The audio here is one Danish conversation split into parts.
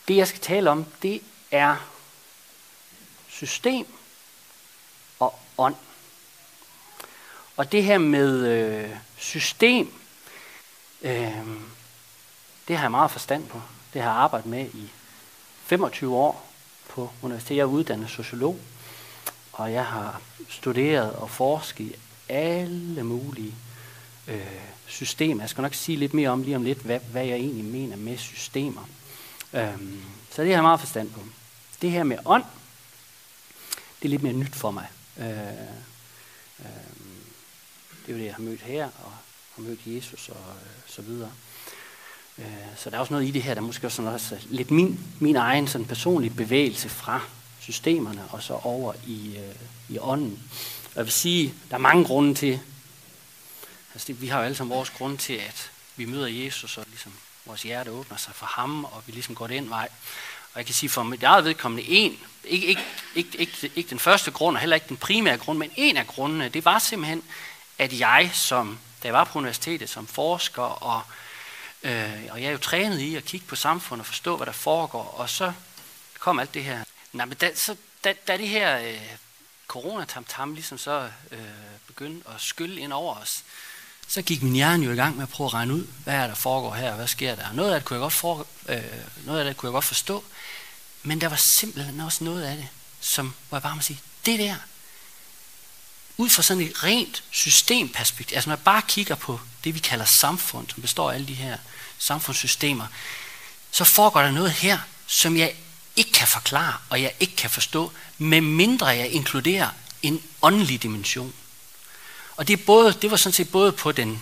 Det, jeg skal tale om, det er system og ånd. Og det her med system, det har jeg meget forstand på. Det har jeg arbejdet med i 25 år på universitetet. Jeg er uddannet sociolog, og jeg har studeret og forsket i alle mulige systemer. Jeg skal nok sige lidt mere om lige om lidt, hvad jeg egentlig mener med systemer. Så det har jeg meget forstand på. Det her med ånd, det er lidt mere nyt for mig. Det er jo det, jeg har mødt her, og har mødt Jesus og så videre. Så der er også noget i det her, der måske også lidt min egen sådan personlige bevægelse fra systemerne og så over i ånden. Og jeg vil sige, der er mange grunde til, altså vi har jo alle sammen vores grunde til, at vi møder Jesus, og ligesom vores hjerte åbner sig for ham, og vi ligesom går den vej. Og jeg kan sige for mit eget vedkommende ikke den første grund, og heller ikke den primære grund, men en af grundene, det var simpelthen, at jeg, da jeg var på universitetet som forsker, og jeg er jo trænet i at kigge på samfundet og forstå, hvad der foregår, og så kom alt det her. Nej, men da det her coronatamtam ligesom så begyndte at skylle ind over os, så gik min hjerne jo i gang med at prøve at regne ud, hvad er der foregår her, og hvad sker der. Noget af det kunne jeg godt forstå, men der var simpelthen også noget af det, hvor jeg bare må sige, det der, ud fra sådan et rent systemperspektiv, altså når jeg bare kigger på det, vi kalder samfund, som består af alle de her samfundssystemer, så foregår der noget her, som jeg ikke kan forklare, og jeg ikke kan forstå, medmindre jeg inkluderer en åndelig dimension. Og det var sådan set både på den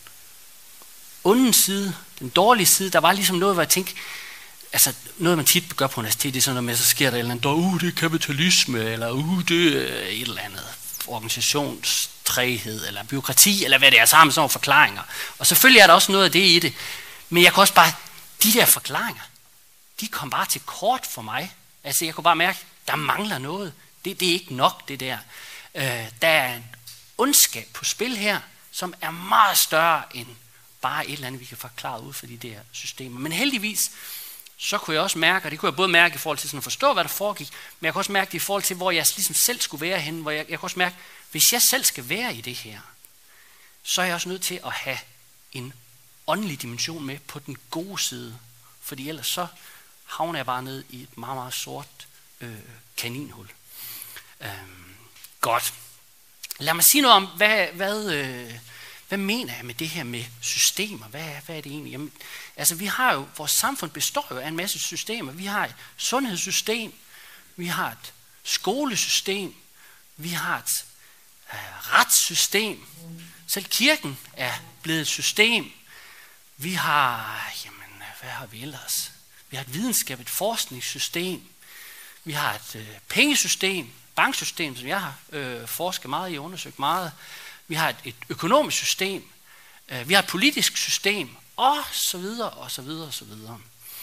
onde side, den dårlige side, der var ligesom noget, hvor jeg tænkte, altså noget man tit gør på universitetet, det er sådan noget med, så sker der et eller andet, det er kapitalisme, eller det er et eller andet organisationstræghed, eller byråkrati, eller hvad det er, så har man sådan nogle forklaringer. Og selvfølgelig er der også noget af det i det, men jeg kan også bare, de der forklaringer, de kom bare til kort for mig. Altså jeg kunne bare mærke, der mangler noget. Det er ikke nok, det der. Der er en ondskab på spil her, som er meget større end bare et eller andet, vi kan forklare ud for de der systemer. Men heldigvis, så kunne jeg også mærke, og det kunne jeg både mærke i forhold til sådan at forstå, hvad der foregik, men jeg kunne også mærke det i forhold til, hvor jeg ligesom selv skulle være henne, hvor jeg kunne også mærke, hvis jeg selv skal være i det her, så er jeg også nødt til at have en åndelig dimension med på den gode side, fordi ellers så havner jeg bare ned i et meget, meget sort kaninhul. Godt. Lad mig sige noget om, hvad mener jeg med det her med systemer? Hvad er det egentlig? Jamen, altså vores samfund består jo af en masse systemer. Vi har et sundhedssystem, vi har et skolesystem, vi har et retssystem. Selv kirken er blevet et system. Vi har, hvad har vi ellers? Vi har et videnskab, et forskningssystem. Vi har et pengesystem, banksystem, som jeg har forsket meget i og undersøgt meget. Vi har et økonomisk system. Vi har et politisk system, og så videre, og så videre, og så videre.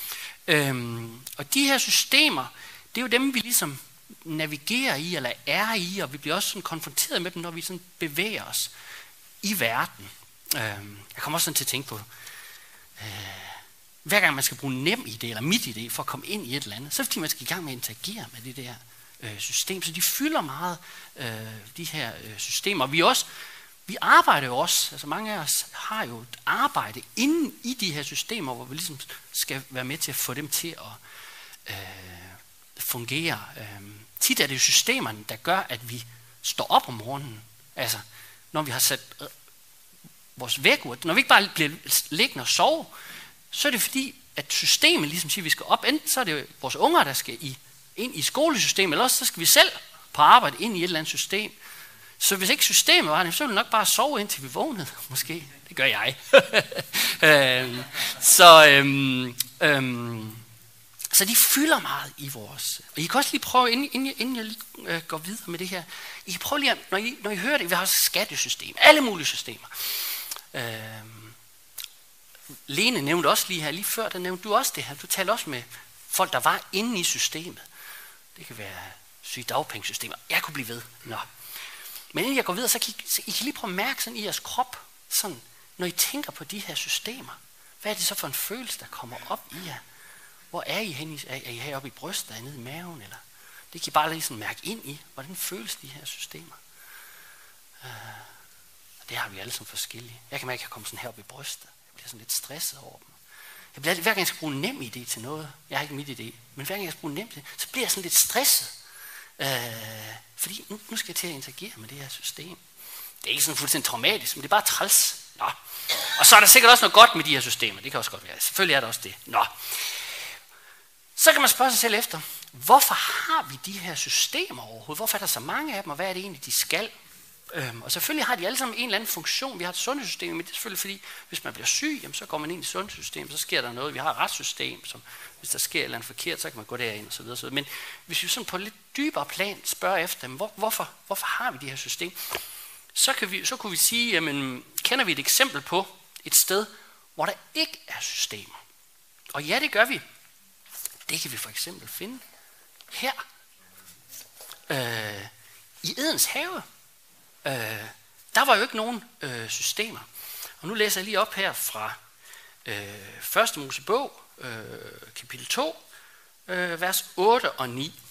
Og de her systemer, det er jo dem, vi ligesom navigerer i, eller er i, og vi bliver også sådan konfronteret med dem, når vi sådan bevæger os i verden. Jeg kommer også sådan til at tænke på, hver gang man skal bruge NemID eller MitID for at komme ind i et eller andet, så er det fordi, man skal i gang med at interagere med det der system. Så de fylder meget, de her systemer. Vi arbejder jo også, altså mange af os har jo et arbejde inde i de her systemer, hvor vi ligesom skal være med til at få dem til at fungere. Tit er det jo systemerne, der gør, at vi står op om morgenen. Altså, når vi har sat vores vækkeur, når vi ikke bare bliver liggende og sove, så er det fordi, at systemet ligesom siger, at vi skal op. Enten så er det jo vores unger, der skal ind i skolesystemet, eller også så skal vi selv på arbejde ind i et eller andet system. Så hvis ikke systemet var det, så ville vi nok bare sove indtil vi vågnede, måske. Det gør jeg. Så de fylder meget i vores. Og I kan også lige prøve, inden jeg går videre med det her, I kan prøve lige, når I hører det, vi har også skattesystem, alle mulige systemer. Lene nævnte også lige før, der nævnte du også det her. Du talte også med folk, der var inde i systemet. Det kan være sygedagpengesystemer. Jeg kunne blive ved. Nå. Men inden jeg går videre, så kan I lige prøve at mærke sådan i jeres krop, sådan, når I tænker på de her systemer. Hvad er det så for en følelse, der kommer op i jer? hvor er I henne? Er I heroppe i brystet, er I nede i maven? Eller? Det kan I bare ligesom mærke ind i. Hvordan føles de her systemer? Det har vi alle som forskellige. Jeg kan mærke, at jeg kommer sådan herop i brystet. Jeg bliver sådan lidt stresset over dem. Hver gang jeg skal bruge en nem idé til noget, jeg har ikke mit idé, men hver gang jeg skal bruge en nem idé, så bliver jeg sådan lidt stresset. Fordi nu skal jeg til at interagere med det her system. Det er ikke sådan fuldstændig traumatisk, men det er bare træls. Nå. Og så er der sikkert også noget godt med de her systemer. Det kan også godt være. Selvfølgelig er der også det. Nå. Så kan man spørge sig selv efter, hvorfor har vi de her systemer overhovedet? Hvorfor er der så mange af dem, og hvad er det egentlig, de skal? Og selvfølgelig har de alle sammen en eller anden funktion. Vi har et sundhedssystem, men det er selvfølgelig fordi, hvis man bliver syg, jamen, så går man ind i sundhedssystemet, så sker der noget. Vi har et retssystem, som hvis der sker et eller andet forkert, så kan man gå derind og så videre. Men hvis vi sådan på et lidt dybere plan spørger efter, hvorfor har vi de her systemer, så kunne vi sige, jamen, kender vi et eksempel på et sted, hvor der ikke er systemer? Og ja, det gør vi. Det kan vi for eksempel finde her i Edens have. Der var jo ikke nogen systemer. Og nu læser jeg lige op her fra 1. Mosebog, kapitel 2, vers 8 og 9.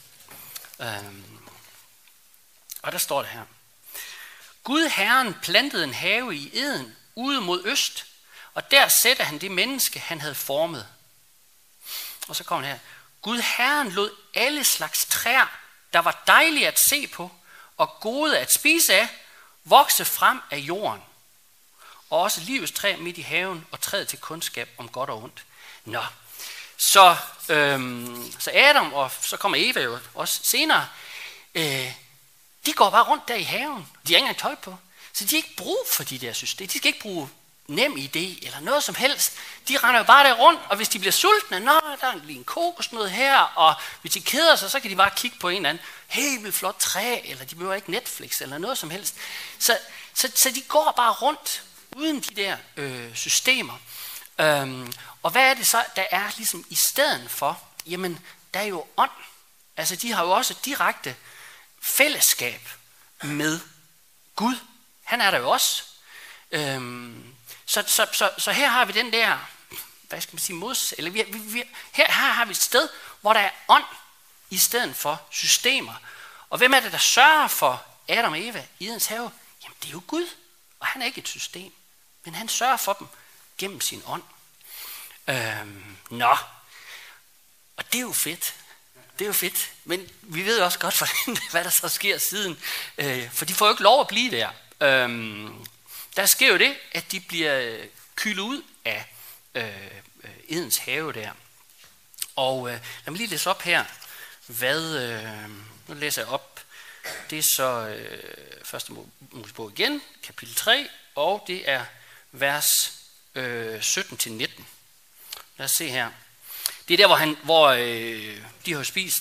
Og der står det her. Gud Herren plantede en have i Eden ude mod øst, og der sætter han det menneske, han havde formet. Og så kommer det her. Gud Herren lod alle slags træer, der var dejlige at se på, og gode at spise af, vokse frem af jorden. Og også livets træ midt i haven, og træet til kundskab om godt og ondt. Nå, så Adam, og så kommer Eva jo også senere, de går bare rundt der i haven. De har ikke engang tøj på. Så de har ikke brug for de der systemer. De skal ikke bruge nem idé eller noget som helst. De render jo bare der rundt, og hvis de bliver sultne, der er lige en kokosnød her, og hvis de keder sig, så kan de bare kigge på en eller anden helt vildt flot træ, eller de behøver ikke Netflix eller noget som helst. Så de går bare rundt uden de der systemer. Og hvad er det så, der er ligesom i stedet for? Jamen, der er jo ånd. Altså, de har jo også direkte fællesskab med Gud. Han er der jo også. Så her har vi den der, hvad skal man sige, eller her har vi et sted, hvor der er ånd i stedet for systemer. Og hvem er det, der sørger for Adam og Eva i Edens have? Jamen, det er jo Gud, og han er ikke et system, men han sørger for dem gennem sin ånd. Og det er jo fedt. Det er jo fedt, men vi ved også godt, hvad der så sker siden. For de får jo ikke lov at blive der. Der sker jo det, at de bliver kylet ud af Edens have der. Og lad mig lige læse op her, nu læser jeg op. Det er så 1. Mosebog igen, kapitel 3, og det er vers 17-19. Lad os se her. Det er der, hvor de har spist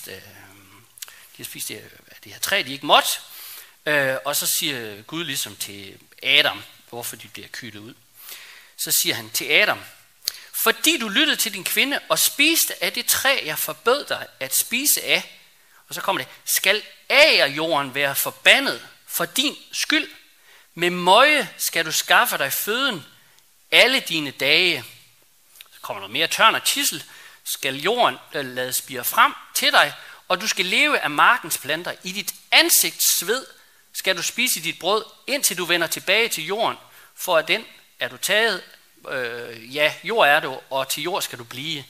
det her træ, de ikke måtte. Og så siger Gud ligesom til Adam, hvorfor de bliver kylet ud. Så siger han til Adam, fordi du lyttede til din kvinde og spiste af det træ, jeg forbød dig at spise af. Og så kommer det, skal agerjorden være forbandet for din skyld. Med møje skal du skaffe dig føden alle dine dage. Så kommer der mere tørn og tissel. Skal jorden lade spire frem til dig, og du skal leve af markens planter. I dit ansigts sved skal du spise dit brød, indtil du vender tilbage til jorden, for at den er du taget. Jord er du, og til jord skal du blive.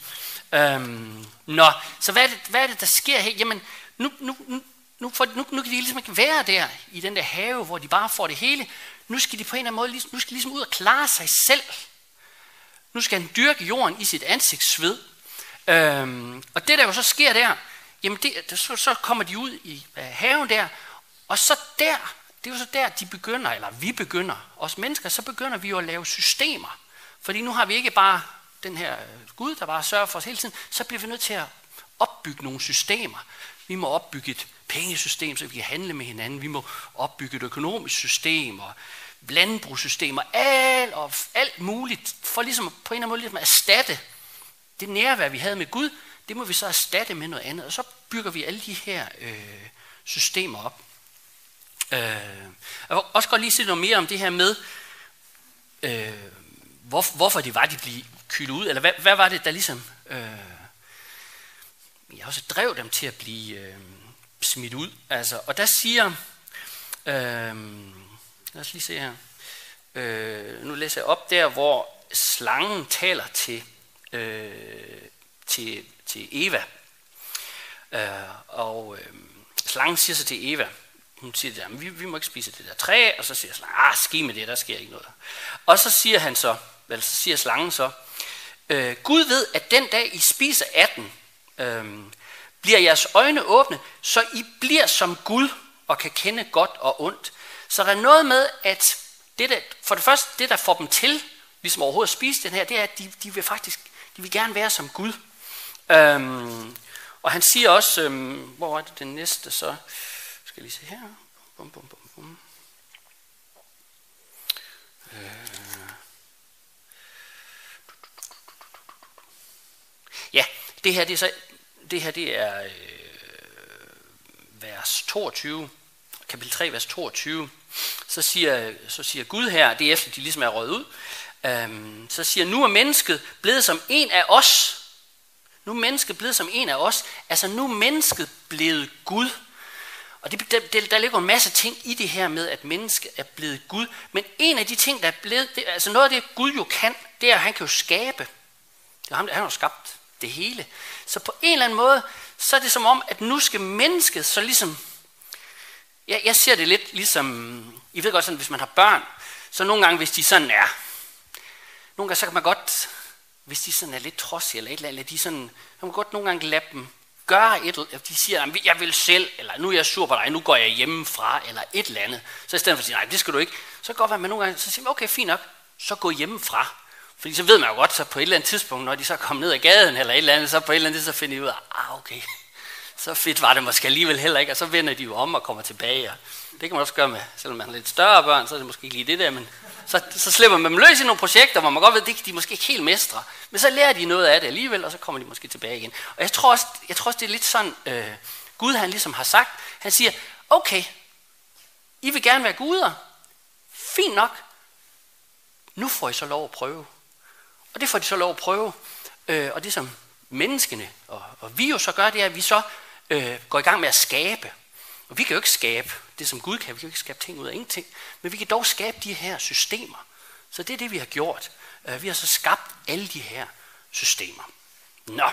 Så hvad er det, der sker her? Jamen, nu kan de ligesom ikke være der i den der have, hvor de bare får det hele. Nu skal de på en eller anden måde ligesom ud og klare sig selv. Nu skal han dyrke jorden i sit ansigtssved. Og det der jo så sker der, jamen så kommer de ud i haven der, og så der, det er jo så der, de begynder, eller vi begynder, os mennesker, så begynder vi jo at lave systemer. Fordi nu har vi ikke bare den her Gud, der bare sørger for os hele tiden, så bliver vi nødt til at opbygge nogle systemer. Vi må opbygge et pengesystem, så vi kan handle med hinanden. Vi må opbygge et økonomisk system, og landbrugssystemer, alt muligt, for ligesom på en eller anden måde ligesom at erstatte det nærvær, vi havde med Gud, det må vi så erstatte med noget andet. Og så bygger vi alle de her systemer op. Jeg vil også godt lige sige noget mere om det her med, hvorfor det var, de blev kylet ud, eller hvad var det, der ligesom også drev dem til at blive smidt ud. Altså, og der siger, lad os lige se her, nu læser jeg op der, hvor slangen taler til Eva. Slangen siger så til Eva, hun siger, at vi må ikke spise det der træ, og så siger slangen, ski med det, der sker ikke noget. Og så siger slangen så, Gud ved, at den dag I spiser af den, bliver jeres øjne åbne, så I bliver som Gud og kan kende godt og ondt. Så der er noget med, at for det første, det der får dem til, ligesom overhovedet at spise den her, det er, at de vil gerne være som Gud. Og han siger også, hvor er det den næste så? Skal jeg lige se her. Ja, det her er vers 22, kapitel 3, vers 22. Så siger Gud her, det er efter de ligesom er røget ud, så siger, nu er mennesket blevet som en af os. Nu er mennesket blevet som en af os. Altså nu er mennesket blevet Gud. Og der ligger en masse ting i det her med, at mennesket er blevet Gud. Men en af de ting, der er blevet, altså noget af det Gud jo kan, det er, at han kan jo skabe. Det er ham, han har jo skabt det hele. Så på en eller anden måde, så er det som om, at nu skal mennesket så ligesom, jeg ser det lidt ligesom, I ved godt sådan, hvis man har børn, så nogle gange, hvis de sådan er, nogle gange så kan man godt, hvis de sådan er lidt trodsige eller et eller andet, de sådan, så kan man godt nogle gange lade dem gøre et eller andet. De siger, jeg vil selv, eller nu er jeg sur på dig, nu går jeg hjemmefra, eller et eller andet. Så i stedet for at sige, nej, det skal du ikke, så kan det godt være, at man nogle gange, så siger man, okay, fint nok, så gå hjemmefra. Fordi så ved man jo godt, så på et eller andet tidspunkt, når de så kommer ned ad gaden eller et eller andet, så på et eller andet så finder de ud af, okay, så fedt var det måske alligevel heller ikke, og så vender de jo om og kommer tilbage. Og det kan man også gøre med, selvom man har lidt større børn, så er det måske ikke lige det der, men så slipper man dem løs i nogle projekter, hvor man godt ved, det kan de måske ikke helt mestre. Men så lærer de noget af det alligevel, og så kommer de måske tilbage igen. Og jeg tror også det er lidt sådan, Gud han ligesom har sagt, han siger, okay, I vil gerne være guder, fint nok, nu får I så lov at prøve. Og det får de så lov at prøve. Og det som menneskene og vi jo så gør, det er, at vi så går i gang med at skabe. Og vi kan jo ikke skabe det, som Gud kan. Vi kan jo ikke skabe ting ud af ingenting. Men vi kan dog skabe de her systemer. Så det er det, vi har gjort. Vi har så skabt alle de her systemer. Nå.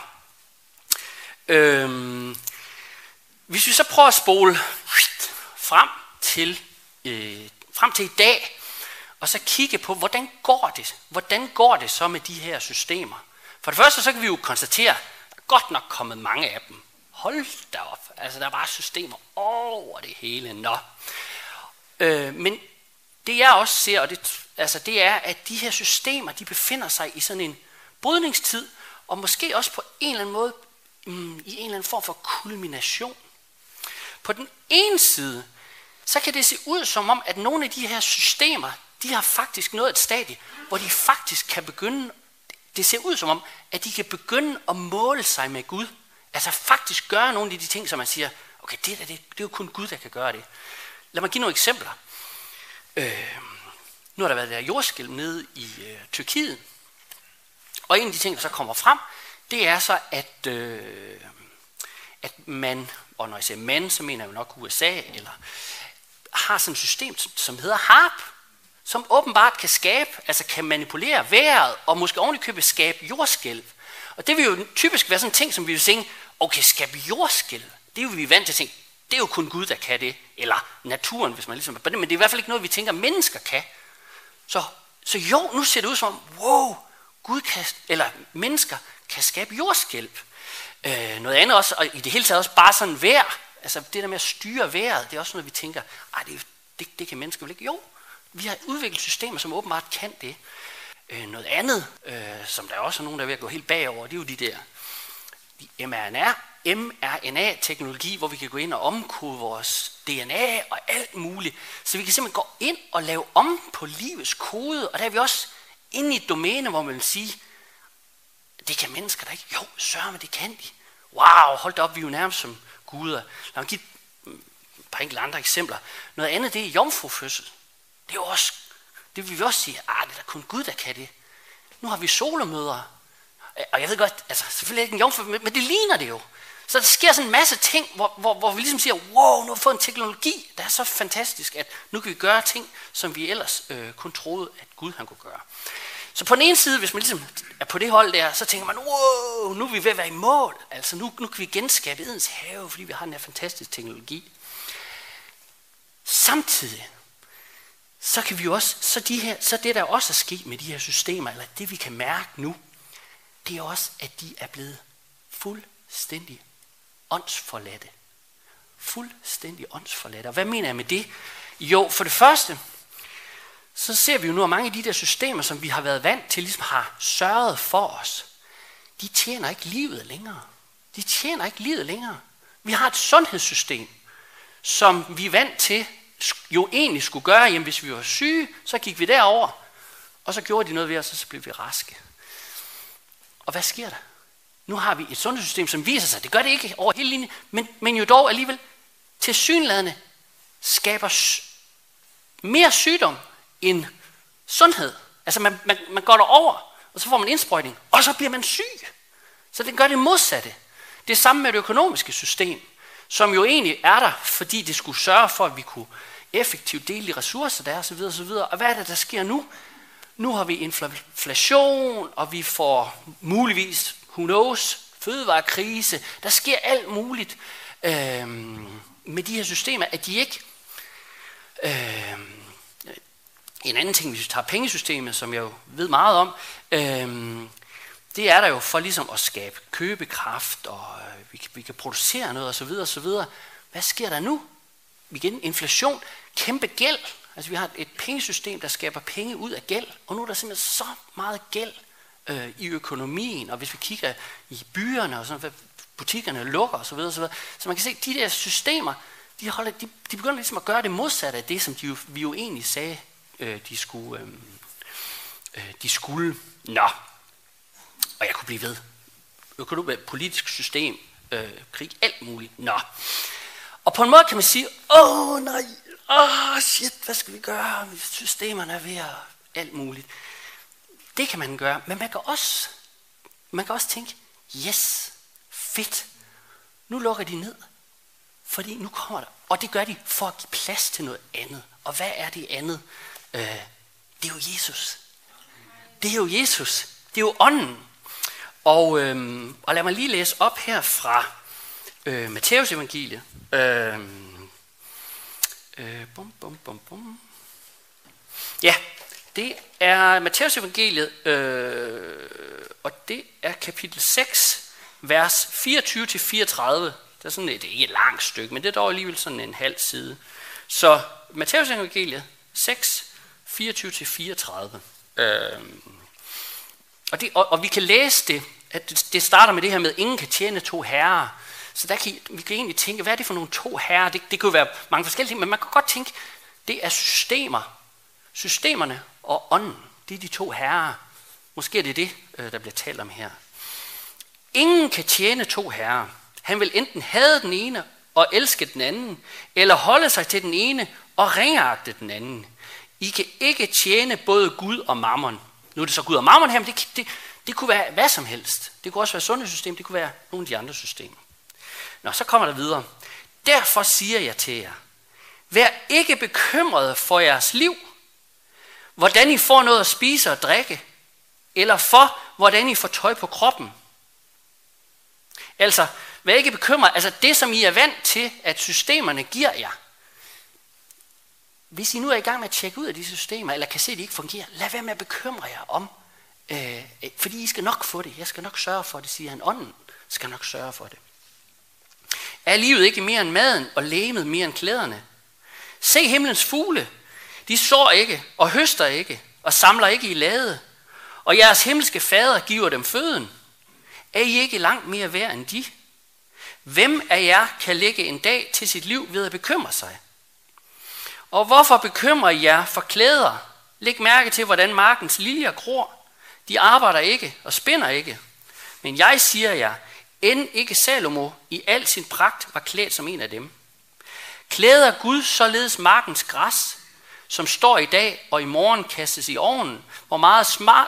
Hvis vi så prøver at spole frem til i dag, og så kigge på, hvordan går det? Hvordan går det så med de her systemer? For det første, så kan vi jo konstatere, at der er godt nok kommet mange af dem. Hold da op. Altså, der er bare systemer over det hele. Nå. Men det jeg også ser, og det er, at de her systemer, de befinder sig i sådan en brydningstid, og måske også på en eller anden måde, i en eller anden form for kulmination. På den ene side, så kan det se ud som om, at nogle af de her systemer, de har faktisk nået et stadie, hvor de faktisk kan begynde, det ser ud som om, at de kan begynde at måle sig med Gud. Altså faktisk gøre nogle af de ting, som man siger, okay, det er jo kun Gud, der kan gøre det. Lad mig give nogle eksempler. Nu har der været der jordskælv nede i Tyrkiet. Og en af de ting, der så kommer frem, det er så, at man, og når jeg siger man, så mener jeg jo nok USA, eller har sådan et system, som hedder HAARP, som åbenbart kan skabe, altså kan manipulere vejret, og måske ovenikøbet skabe jordskælv. Og det vil jo typisk være sådan en ting, som vi vil tænke, okay, skabe jordskælv, det er jo vi vant til at tænke, det er jo kun Gud, der kan det, eller naturen, hvis man ligesom er på det, men det er i hvert fald ikke noget, vi tænker, mennesker kan. Så jo, nu ser det ud som, wow, Gud kan, eller mennesker kan skabe jordskælv. Noget andet også, og i det hele taget også bare sådan vejr, altså det der med at styre vejret, det er også noget, vi tænker, det kan mennesker vel ikke? Jo, vi har udviklet systemer, som åbenbart kan det. Noget andet, som der også er nogen, der er ved at gå helt bagover, det er jo de mRNA-teknologi, hvor vi kan gå ind og omkode vores DNA og alt muligt. Så vi kan simpelthen gå ind og lave om på livets kode, og der er vi også inde i et domæne, hvor man vil sige, det kan mennesker da ikke. Jo, sørme, det kan de. Wow, hold da op, vi er jo nærmest som guder. Lad mig give et par enkelte andre eksempler. Noget andet, det er jomfrufødsel. Det er jo også, det vil vi også sige, det er da kun Gud, der kan det. Nu har vi solomødre. Og jeg ved godt, altså selvfølgelig er det ikke en jomfru, men det ligner det jo. Så der sker sådan en masse ting, hvor vi ligesom siger, wow, nu har vi fået en teknologi, der er så fantastisk, at nu kan vi gøre ting, som vi ellers kun troede, at Gud han kunne gøre. Så på den ene side, hvis man ligesom er på det hold der, så tænker man, wow, nu er vi ved at være i mål. Altså nu kan vi genskabe Edens have, fordi vi har den her fantastiske teknologi. Samtidig, så kan vi jo også, så det der også er sket med de her systemer, eller det vi kan mærke nu, det er også, at de er blevet fuldstændig åndsforladte. Fuldstændig åndsforladte. Og hvad mener jeg med det? Jo, for det første, så ser vi jo nu, at mange af de der systemer, som vi har været vant til, ligesom har sørget for os, de tjener ikke livet længere. De tjener ikke livet længere. Vi har et sundhedssystem, som vi er vant til, jo egentlig skulle gøre, jamen hvis vi var syge, så gik vi derover, og så gjorde de noget ved os, og så blev vi raske. Og hvad sker der? Nu har vi et sundhedssystem, som viser sig, det gør det ikke over hele linjen, men jo dog alligevel tilsyneladende skaber mere sygdom end sundhed. Altså man går derover, og så får man indsprøjtning, og så bliver man syg. Så det gør det modsatte. Det er samme med det økonomiske system, som jo egentlig er der, fordi det skulle sørge for, at vi kunne effektivt dele de ressourcer der osv. osv. Og hvad er det, der sker nu? Nu har vi inflation, og vi får muligvis, who knows, fødevarekrise. Der sker alt muligt med de her systemer, at de ikke... En anden ting, hvis vi tager pengesystemet, som jeg jo ved meget om, det er der jo for ligesom at skabe købekraft, og vi kan producere noget osv. osv. Hvad sker der nu? Igen, inflation, kæmpe gæld. Altså vi har et pengesystem, der skaber penge ud af gæld, og nu er der simpelthen så meget gæld i økonomien, og hvis vi kigger i byerne, og sådan, butikkerne lukker osv. osv. Så man kan se, at de der systemer, de begynder ligesom at gøre det modsatte af det, som vi jo egentlig sagde, de skulle. Nå, og jeg kunne blive ved. Politisk system, krig, alt muligt. Nå. Og på en måde kan man sige, shit, hvad skal vi gøre? Systemerne er ved at alt muligt. Det kan man gøre, men man kan også tænke, yes, fedt. Nu lukker de ned, fordi nu kommer der. Og det gør de for at give plads til noget andet. Og hvad er det andet? Det er jo Jesus. Det er jo Jesus. Det er jo ånden. Og lad mig lige læse op her fra Matthæus evangeliet. Ja, det er Matthæus evangeliet, og det er kapitel 6, vers 24-34. Det er sådan det er ikke et langt stykke, men det er dog alligevel sådan en halv side. Så Matthæus evangeliet 6, 24-34. Og vi kan læse det, at det starter med det her med, at ingen kan tjene to herrer. Så vi kan egentlig tænke, hvad er det for nogle to herrer? Det kan jo være mange forskellige ting, men man kan godt tænke, det er systemer. Systemerne og ånden, det er de to herrer. Måske er det det, der bliver talt om her. Ingen kan tjene to herrer. Han vil enten hade den ene og elske den anden, eller holde sig til den ene og ringeagte den anden. I kan ikke tjene både Gud og mammon. Nu er det så Gud og mammon her, men det kunne være hvad som helst. Det kunne også være sundhedssystem, det kunne være nogle af de andre systemer. Nå, så kommer der videre. Derfor siger jeg til jer, vær ikke bekymrede for jeres liv, hvordan I får noget at spise og drikke, eller for, hvordan I får tøj på kroppen. Altså, vær ikke bekymret. Altså, det som I er vant til, at systemerne giver jer. Hvis I nu er i gang med at tjekke ud af de systemer, eller kan se, at de ikke fungerer, lad være med at bekymre jer om, fordi I skal nok få det. Jeg skal nok sørge for det, siger han. Ånden skal nok sørge for det. Er livet ikke mere end maden, og legemet mere end klæderne? Se himlens fugle. De sår ikke, og høster ikke, og samler ikke i lade. Og jeres himmelske fader giver dem føden. Er I ikke langt mere værd end de? Hvem af jer kan lægge en dag til sit liv ved at bekymre sig? Og hvorfor bekymrer I jer for klæder? Læg mærke til, hvordan markens liljer gror. De arbejder ikke og spinder ikke. Men jeg siger jer, end ikke Salomo i al sin pragt var klædt som en af dem. Klæder Gud således markens græs, som står i dag og i morgen kastes i ovnen, hvor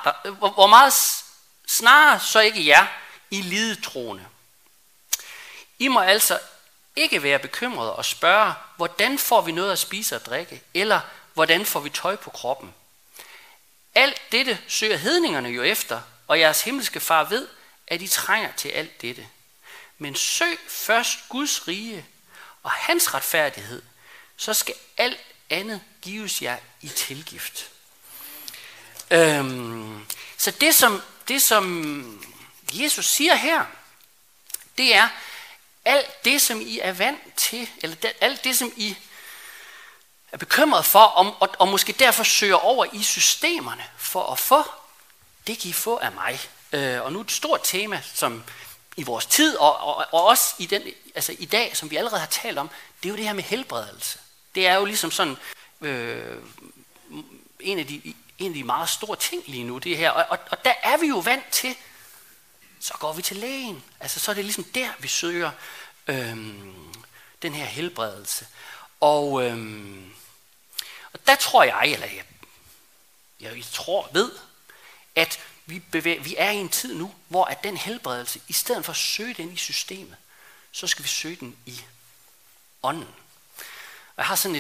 meget snarere så ikke jer i lidetroende. I må altså ikke være bekymrede og spørge, hvordan får vi noget at spise og drikke, eller hvordan får vi tøj på kroppen. Alt dette søger hedningerne jo efter, og jeres himmelske far ved, at I trænger til alt dette. Men søg først Guds rige og hans retfærdighed, så skal alt andet gives jer i tilgift. Så det som Jesus siger her, det er, alt det, som I er vant til, eller alt det, som I er bekymret for, og måske derfor søger over i systemerne for at få, det kan I få af mig. Og nu et stort tema, som i vores tid, og også i dag, som vi allerede har talt om, det er jo det her med helbredelse. Det er jo ligesom sådan en af de meget store ting lige nu, det her. Og der er vi jo vant til, så går vi til lægen. Altså så er det ligesom der, vi søger den her helbredelse. Og der tror jeg ved, at vi er i en tid nu, hvor at den helbredelse, i stedet for at søge den i systemet, så skal vi søge den i ånden. Og jeg har sådan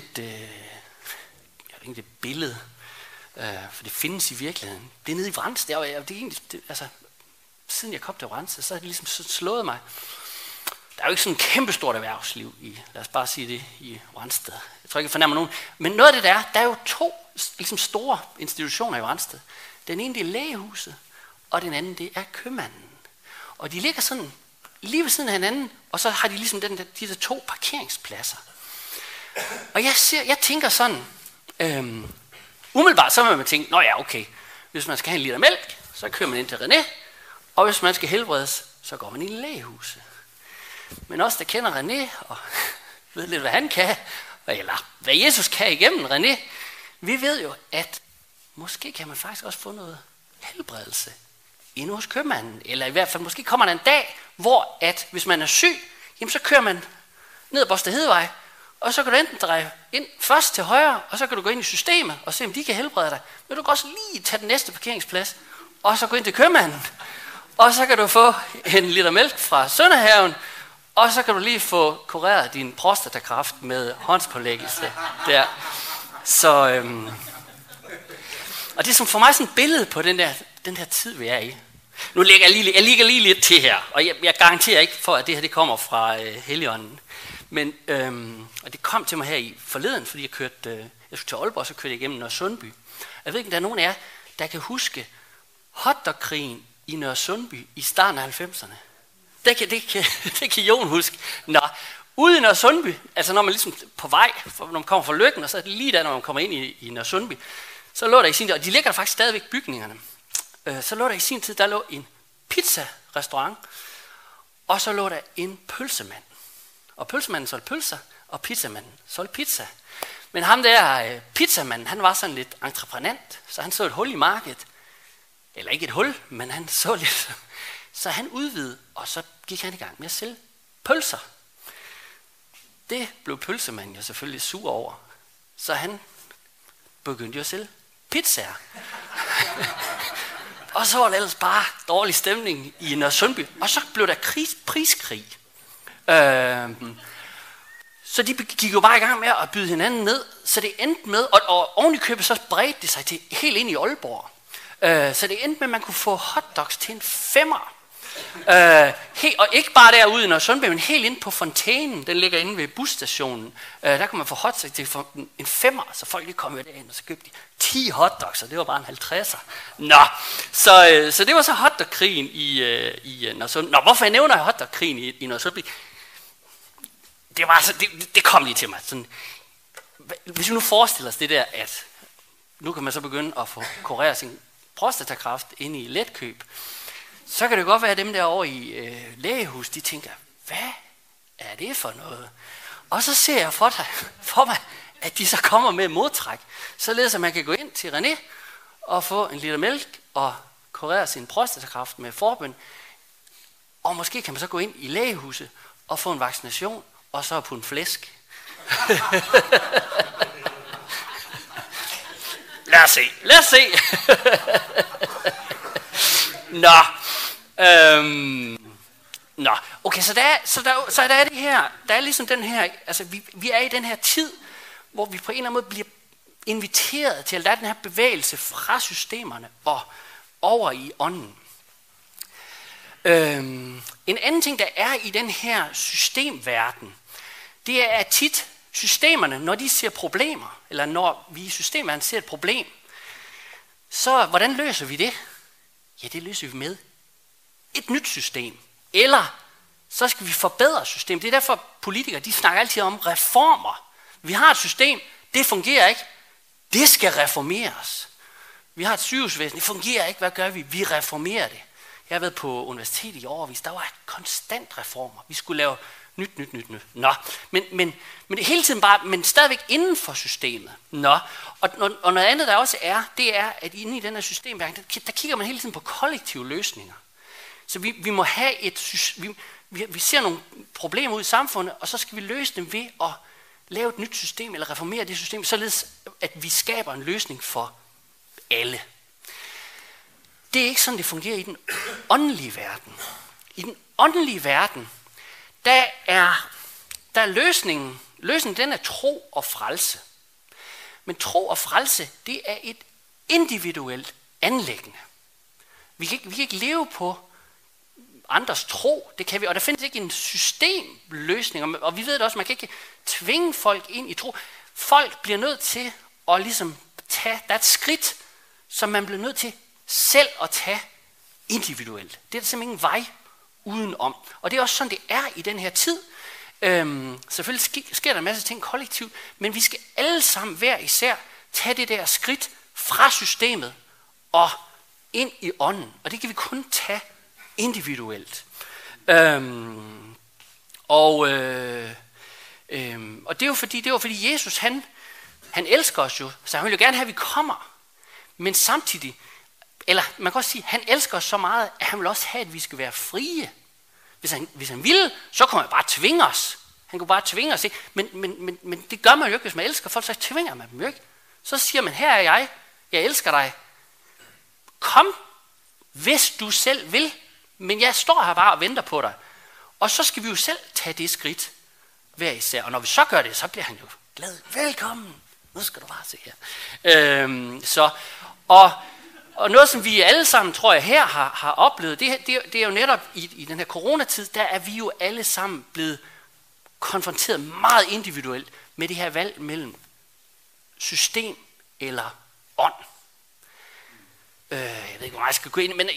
et billede, for det findes i virkeligheden. Det er nede i Vrensted, og det er egentlig, siden jeg kom til Vrensted, så har det ligesom slået mig. Der er jo ikke sådan et kæmpestort erhvervsliv i, lad os bare sige det, i Vrensted. Jeg tror ikke, jeg fornærmer nogen. Men noget af det der er jo 2 ligesom store institutioner i Vrensted. Den ene, det er lægehuset, og den anden, det er købmanden. Og de ligger sådan lige ved siden af hinanden, og så har de ligesom de der 2 parkeringspladser. Og jeg tænker sådan, umiddelbart så må man tænke, nå ja, okay, hvis man skal have en liter mælk, så kører man ind til René, og hvis man skal helbredes, så går man i lægehuset. Men også der kender René, og ved lidt, hvad han kan, eller hvad Jesus kan igennem René, vi ved jo, at måske kan man faktisk også få noget helbredelse inde hos købmanden. Eller i hvert fald, måske kommer der en dag, hvor at hvis man er syg, jamen så kører man ned ad Bosterhedevej, og så kan du enten dreje ind først til højre, og så kan du gå ind i systemet og se, om de kan helbrede dig. Men du kan også lige tage den næste parkeringsplads, og så gå ind til købmanden. Og så kan du få en liter mælk fra Sønderhaven, og så kan du lige få kureret din prostatakræft med håndspålæggelse der. Så, og det er som for mig sådan et billede på den der tid, vi er i. Nu ligger jeg ligger lige lidt til her, og jeg garanterer ikke for, at det her det kommer fra Helligånden. Men og det kom til mig her i forleden, fordi jeg skulle til Aalborg, så kørte jeg igennem Nørresundby. Jeg ved ikke, om der er nogen af jer, der kan huske hotdog-krigen i Nørresundby i starten af 90'erne. Det kan Jon huske. Nå, ude i Nørresundby, altså når man ligesom på vej, når man kommer fra Løkken, og så er det lige der, når man kommer ind i Nørresundby, så lå der i sin tid, og de ligger der faktisk stadigvæk bygningerne, så lå der i sin tid, der lå en pizza-restaurant, og så lå der en pølsemand. Og pølsemanden solgte pølser, og pizzamanden solgte pizza. Men ham der pizzamanden, han var sådan lidt entreprenant, så han så et hul i markedet. Eller ikke et hul, men han så lidt. Så han udvidede, og så gik han i gang med at sælge pølser. Det blev pølsemanden jo selvfølgelig sur over. Så han begyndte jo at sælge pizzaer. Og så var det ellers bare dårlig stemning i Nørresundby. Og så blev der priskrig. Så de gik jo bare i gang med at byde hinanden ned. Så det endte med, og oven i købet så bredte det sig til helt ind i Aalborg. Så det endte med, at man kunne få hotdogs til en 5'er. Og ikke bare derude i Nørresundby, men helt inde på fontænen, den ligger inde ved busstationen. Der kunne man få hotdogs til en 5'er, så folk lige kom jo derind, og så købte de 10 hotdogs, og det var bare en 50'er. Nå, så det var så hotdog-krigen i Nørresundby. Nå, hvorfor jeg nævner hotdog-krigen i Nørresundby? Det kom lige til mig. Sådan, hvis vi nu forestiller os det der, at nu kan man så begynde at få kureret sin prostatakræft inde i letkøb, så kan det godt være, at dem der over i lægehus, de tænker, hvad er det for noget? Og så ser jeg for mig, at de så kommer med modtræk, således at man kan gå ind til René og få en liter mælk og kurere sin prostatakræft med forbøn. Og måske kan man så gå ind i lægehuset og få en vaccination, og så på en flæsk. Lad os se. Nå, okay, så der er det her, der er ligesom den her, altså vi er i den her tid, hvor vi på en eller anden måde bliver inviteret til at lade den her bevægelse fra systemerne og over i ånden. En anden ting, der er i den her systemverden, det er at tit systemerne, når de ser problemer, eller når vi i systemverdenen ser et problem, så hvordan løser vi det? Ja, det løser vi med et nyt system. Eller så skal vi forbedre systemet. Det er derfor politikere, de snakker altid om reformer. Vi har et system, det fungerer ikke. Det skal reformeres. Vi har et sygehusvæsen, det fungerer ikke. Hvad gør vi? Vi reformerer det. Jeg har været på universitetet i årevis, der var konstant reformer. Vi skulle lave nyt. Nå, men det hele tiden bare, men stadigvæk inden for systemet. Nå, og noget andet der også er, det er, at inde i den her systemverden, der kigger man hele tiden på kollektive løsninger. Så vi må have vi ser nogle problemer ud i samfundet, og så skal vi løse dem ved at lave et nyt system, eller reformere det system, således at vi skaber en løsning for alle. Det er ikke sådan, det fungerer i den åndelige verden. I den åndelige verden, der er løsningen den er tro og frelse. Men tro og frelse, det er et individuelt anliggende. Vi kan ikke leve på andres tro, det kan vi, og der findes ikke en systemløsning, og vi ved det også, man kan ikke tvinge folk ind i tro. Folk bliver nødt til at ligesom tage, der er et skridt, som man bliver nødt til selv at tage individuelt. Det er der simpelthen ingen vej udenom. Og det er også sådan, det er i den her tid. Selvfølgelig sker der en masse ting kollektivt, men vi skal alle sammen hver især tage det der skridt fra systemet og ind i ånden. Og det kan vi kun tage individuelt. Og det er jo fordi Jesus, han elsker os jo, så han vil jo gerne have, at vi kommer. Men samtidig, eller man kan også sige, han elsker os så meget, at han vil også have, at vi skal være frie. Hvis han ville, så kunne han bare tvinge os. Han kunne bare tvinge os, ikke? Men det gør man jo ikke, hvis man elsker folk, så tvinger man dem jo ikke. Så siger man, her er jeg elsker dig. Kom, hvis du selv vil, men jeg står her bare og venter på dig. Og så skal vi jo selv tage det skridt hver især. Og når vi så gør det, så bliver han jo glad. Velkommen, nu skal du bare se her. Og noget, som vi alle sammen, tror jeg, her har oplevet, det er jo netop i den her coronatid, der er vi jo alle sammen blevet konfronteret meget individuelt med det her valg mellem system eller ånd. Jeg ved ikke, hvor jeg skal gå ind, men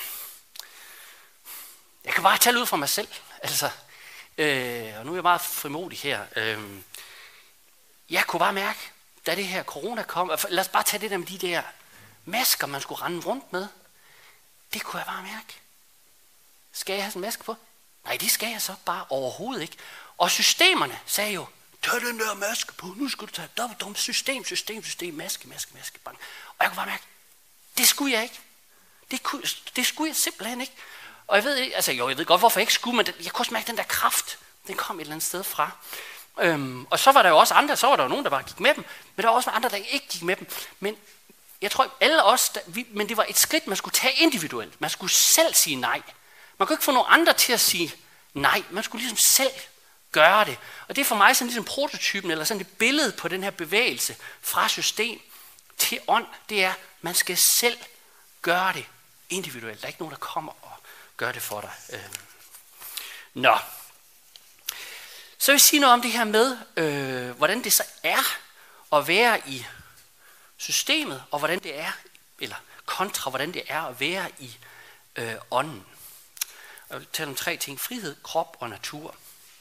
jeg kan bare tale ud fra mig selv. Altså, og nu er jeg meget frimodig her. Jeg kunne bare mærke, da det her corona kom, lad os bare tage det der med de der masker, man skulle rende rundt med. Det kunne jeg bare mærke. Skal jeg have sådan en maske på? Nej, det skal jeg så bare overhovedet ikke. Og systemerne sagde jo, tag den der maske på, nu skal du tage dobbelt system, maske, bang. Og jeg kunne bare mærke, det skulle jeg ikke. Det skulle jeg simpelthen ikke. Og jeg ved godt, hvorfor jeg ikke skulle, men jeg kunne også mærke, den der kraft, den kom et eller andet sted fra. Og så var der jo også andre, så var der jo nogen, der bare gik med dem, men der var også andre, der ikke gik med dem. Men jeg tror, alle os, men det var et skridt, man skulle tage individuelt. Man skulle selv sige nej. Man kunne ikke få nogen andre til at sige nej. Man skulle ligesom selv gøre det. Og det er for mig sådan ligesom prototypen, eller sådan et billede på den her bevægelse fra system til ånd. Det er, man skal selv gøre det individuelt. Der er ikke nogen, der kommer og gør det for dig. Nå. Så vil jeg sige noget om det her med, hvordan det så er at være i systemet, og hvordan det er, eller kontra hvordan det er at være i ånden. Jeg vil tale om 3 ting. Frihed, krop og natur.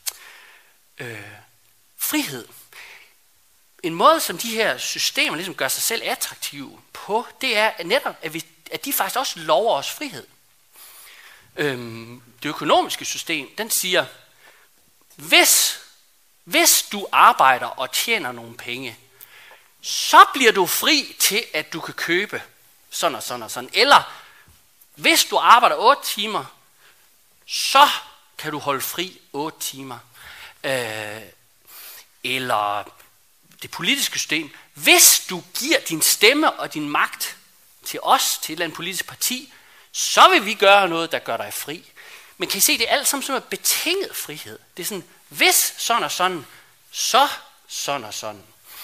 Frihed. En måde, som de her systemer ligesom gør sig selv attraktive på, det er netop, at de faktisk også lover os frihed. Det økonomiske system, den siger, hvis du arbejder og tjener nogle penge, så bliver du fri til, at du kan købe sådan og sådan og sådan. Eller hvis du arbejder 8 timer, så kan du holde fri 8 timer. Eller det politiske system. Hvis du giver din stemme og din magt til os, til et eller andet politisk parti, så vil vi gøre noget, der gør dig fri. Men kan I se, det er alt sammen sådan en betinget frihed. Det er sådan, hvis sådan og sådan, så sådan og sådan.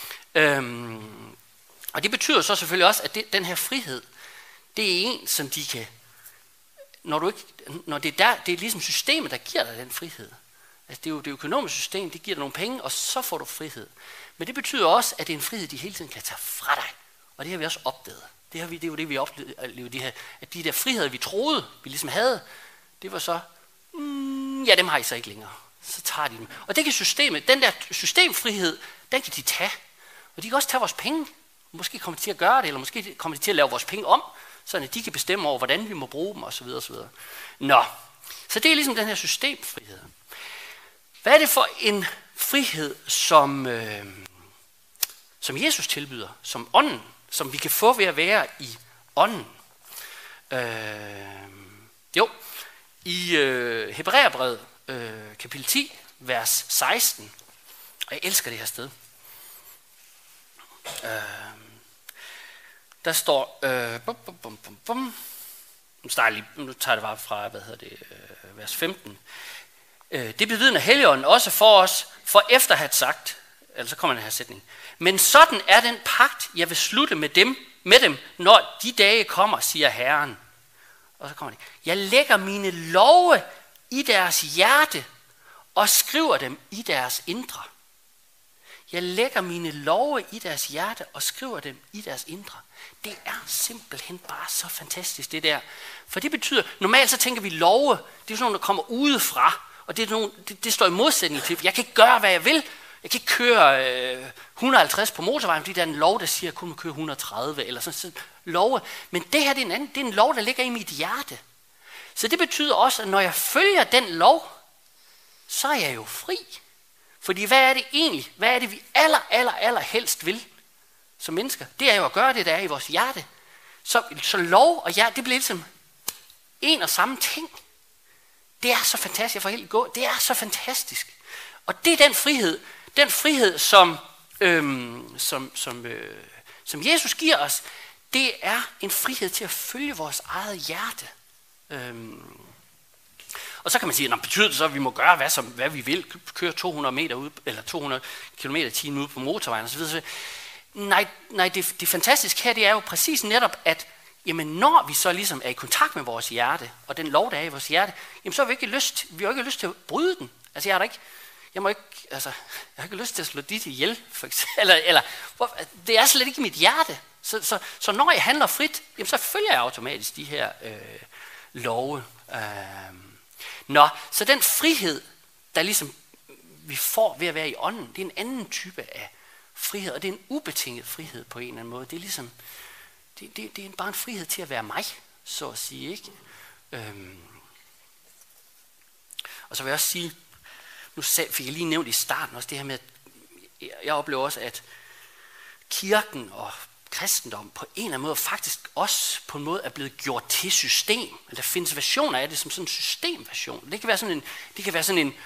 Og det betyder så selvfølgelig også, at den her frihed, det er en, som de kan, når det er ligesom systemet, der giver dig den frihed. Altså det er jo det økonomiske system, det giver dig nogle penge, og så får du frihed. Men det betyder også, at det er en frihed, de hele tiden kan tage fra dig. Og det har vi også opdaget. Det er jo det, vi oplevede, at de der friheder, vi troede, vi ligesom havde, det var så, ja, dem har I så ikke længere. Så tager de dem. Og det kan systemet, den der systemfrihed, den kan de tage. Og de kan også tage vores penge. Måske kommer de til at gøre det, eller måske kommer de til at lave vores penge om, så de kan bestemme over, hvordan vi må bruge dem, osv. osv. Nå, så det er ligesom den her systemfrihed. Hvad er det for en frihed, som Jesus tilbyder, som ånden, som vi kan få ved at være i ånden? I Hebræerbrevet, kapitel 10, vers 16, og jeg elsker det her sted, der står, nu tager jeg det bare fra, vers 15. Det bevidner Helligånden også for os, for efter at have sagt, eller så kommer den her sætning, men sådan er den pagt, jeg vil slutte med dem, når de dage kommer, siger Herren. Og så kommer det, jeg lægger mine love i deres hjerte, og skriver dem i deres indre. Jeg lægger mine love i deres hjerte, og skriver dem i deres indre. Det er simpelthen bare så fantastisk, det der. For det betyder, normalt så tænker vi love, det er sådan nogle, der kommer udefra, og det står i modsætning til, jeg kan ikke gøre, hvad jeg vil. Jeg kan ikke køre 150 på motorvejen, fordi der er en lov, der siger, at jeg kun må køre 130, eller sådan love. Men det her, det er en lov, der ligger i mit hjerte. Så det betyder også, at når jeg følger den lov, så er jeg jo fri. Fordi hvad er det egentlig? Hvad er det, vi aller helst vil som mennesker? Det er jo at gøre det, der er i vores hjerte. Så lov og hjerte, det bliver ligesom en og samme ting. Det er så fantastisk, jeg får helt gå. Det er så fantastisk. Og det er den frihed, som Jesus giver os, det er en frihed til at følge vores eget hjerte. Og så kan man sige, betyder det så, at vi må gøre, hvad vi vil, køre 200 meter ud, eller 200 km i timen ud på motorvejen osv. Nej, det fantastiske her, det er jo præcis netop, at jamen, når vi så ligesom er i kontakt med vores hjerte, og den lov, der er i vores hjerte, jamen, så har vi har ikke lyst til at bryde den. Altså, jeg har ikke lyst til at slå dit ihjel, for eksempel. Det er slet ikke i mit hjerte. Så når jeg handler frit, jamen, så følger jeg automatisk de her love. Så den frihed, der ligesom vi får ved at være i ånden, det er en anden type af frihed, og det er en ubetinget frihed på en eller anden måde. Det er ligesom, det er bare en frihed til at være mig, så at sige, ikke? Og så vil jeg også sige, nu fik jeg lige nævnt i starten også det her med, at jeg oplever også, at kirken og kristendom på en eller anden måde faktisk også på en måde er blevet gjort til system. Der findes versioner af det som sådan en systemversion. Det kan være sådan en,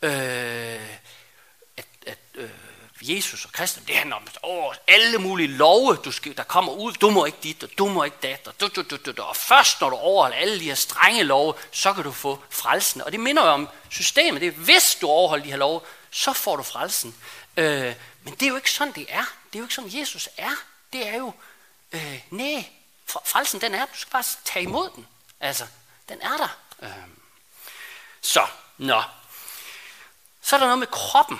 Jesus og kristendom, det handler om alle mulige love, der kommer ud. Du må ikke dit, og du må ikke dat, og først når du overholder alle de her strenge love, så kan du få frelsen. Og det minder jo om systemet. Det er, hvis du overholder de her love, så får du frelsen. Men det er jo ikke sådan, det er. Det er jo ikke sådan, Jesus er. Det er jo, frelsen den er, du skal bare tage imod den. Altså, den er der. Så er der noget med kroppen.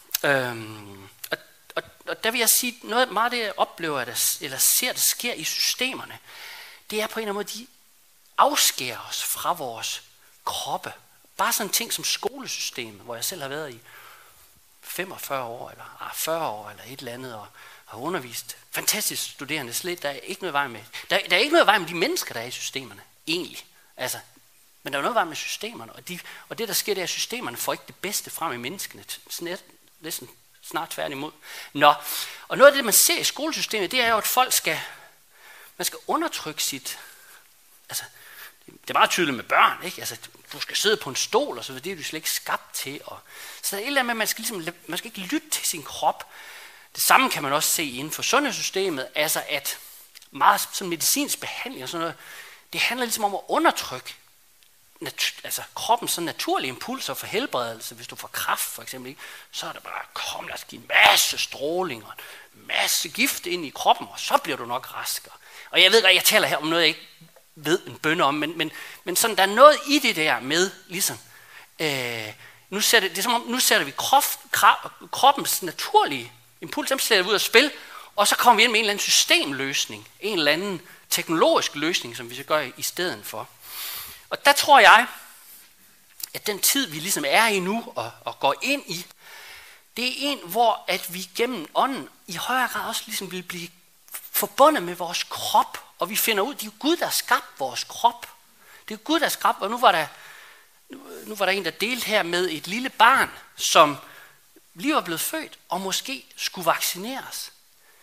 Og der vil jeg sige, noget meget af det, jeg oplever, eller ser, det sker i systemerne, det er på en eller anden måde, de afskærer os fra vores kroppe. Bare sådan en ting som skolesystemet, hvor jeg selv har været i 45 år, eller 40 år, eller et eller andet, og har undervist fantastisk studerende slet. Der er ikke noget vej med. Der er ikke noget vej med de mennesker, der er i systemerne, egentlig. Altså, men der er noget vej med systemerne, og det, der sker, det er, at systemerne får ikke det bedste frem i menneskene. Næsten snart tværtimod. Og noget af det, man ser i skolesystemet, det er jo, at man skal undertrykke sit, altså, det er meget tydeligt med børn, ikke? Altså, du skal sidde på en stol, og så det er du slet ikke skabt til. Så der er et eller andet med, man skal ikke lytte til sin krop. Det samme kan man også se inden for sundhedssystemet, altså at meget sådan medicinsk behandling og sådan noget, det handler ligesom om at undertrykke kroppens så naturlige impulser for helbredelse, hvis du får kræft for eksempel, ikke? Så er det bare, lad os give en masse stråling og en masse gift ind i kroppen, og så bliver du nok raskere. Og jeg ved godt, jeg taler her om noget, jeg ikke ved en bønne om, men sådan, der er noget i det der med, ligesom, nu sætter vi kroppens naturlige impuls, dem sætter vi ud af spil, og så kommer vi ind med en eller anden systemløsning, en eller anden teknologisk løsning, som vi skal gøre i stedet for. Og der tror jeg, at den tid, vi ligesom er i nu og går ind i, det er en, hvor at vi gennem ånden i højere grad også ligesom vil blive forbundet med vores krop, og vi finder ud, det er jo Gud, der har skabt vores krop. Det er Gud, der har skabt, og nu var der en, der delte her med et lille barn, som lige var blevet født, og måske skulle vaccineres.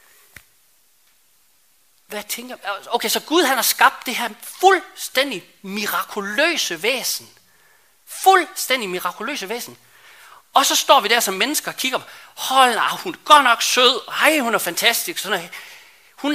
Hvad tænker jeg? Okay, så Gud han har skabt det her fuldstændig mirakuløse væsen. Fuldstændig mirakuløse væsen. Og så står vi der som mennesker og kigger på, hold da, hun er godt nok sød, ej, hun er fantastisk. Hun